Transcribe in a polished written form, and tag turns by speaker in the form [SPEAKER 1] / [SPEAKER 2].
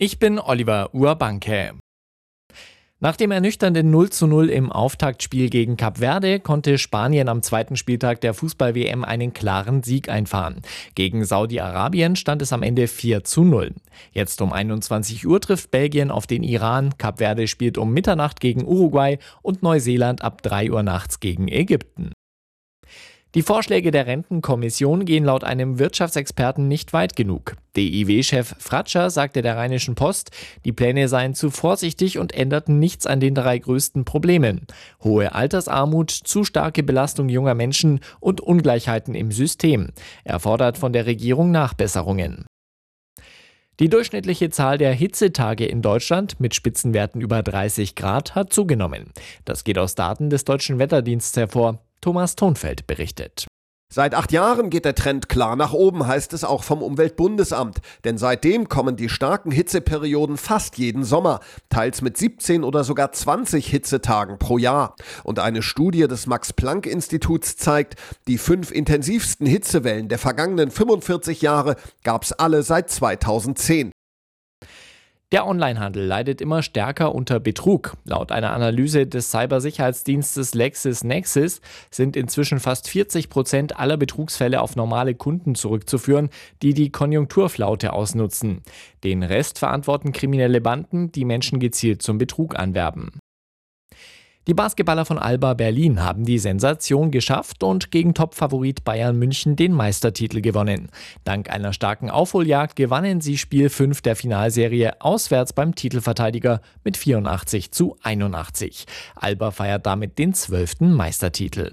[SPEAKER 1] Ich bin Oliver Urbanke. Nach dem ernüchternden 0:0 im Auftaktspiel gegen Kap Verde konnte Spanien am zweiten Spieltag der Fußball-WM einen klaren Sieg einfahren. Gegen Saudi-Arabien stand es am Ende 4:0. Jetzt um 21 Uhr trifft Belgien auf den Iran, Kap Verde spielt um Mitternacht gegen Uruguay und Neuseeland ab 3 Uhr nachts gegen Ägypten. Die Vorschläge der Rentenkommission gehen laut einem Wirtschaftsexperten nicht weit genug. DIW-Chef Fratscher sagte der Rheinischen Post, die Pläne seien zu vorsichtig und änderten nichts an den 3 größten Problemen: hohe Altersarmut, zu starke Belastung junger Menschen und Ungleichheiten im System. Er fordert von der Regierung Nachbesserungen. Die durchschnittliche Zahl der Hitzetage in Deutschland mit Spitzenwerten über 30 Grad hat zugenommen. Das geht aus Daten des Deutschen Wetterdienstes hervor. Thomas Thonfeld berichtet.
[SPEAKER 2] Seit 8 Jahren geht der Trend klar nach oben, heißt es auch vom Umweltbundesamt. Denn seitdem kommen die starken Hitzeperioden fast jeden Sommer, teils mit 17 oder sogar 20 Hitzetagen pro Jahr. Und eine Studie des Max-Planck-Instituts zeigt, die 5 intensivsten Hitzewellen der vergangenen 45 Jahre gab es alle seit 2010.
[SPEAKER 1] Der Onlinehandel leidet immer stärker unter Betrug. Laut einer Analyse des Cybersicherheitsdienstes LexisNexis sind inzwischen fast 40% aller Betrugsfälle auf normale Kunden zurückzuführen, die die Konjunkturflaute ausnutzen. Den Rest verantworten kriminelle Banden, die Menschen gezielt zum Betrug anwerben. Die Basketballer von Alba Berlin haben die Sensation geschafft und gegen Topfavorit Bayern München den Meistertitel gewonnen. Dank einer starken Aufholjagd gewannen sie Spiel 5 der Finalserie auswärts beim Titelverteidiger mit 84:81. Alba feiert damit den 12. Meistertitel.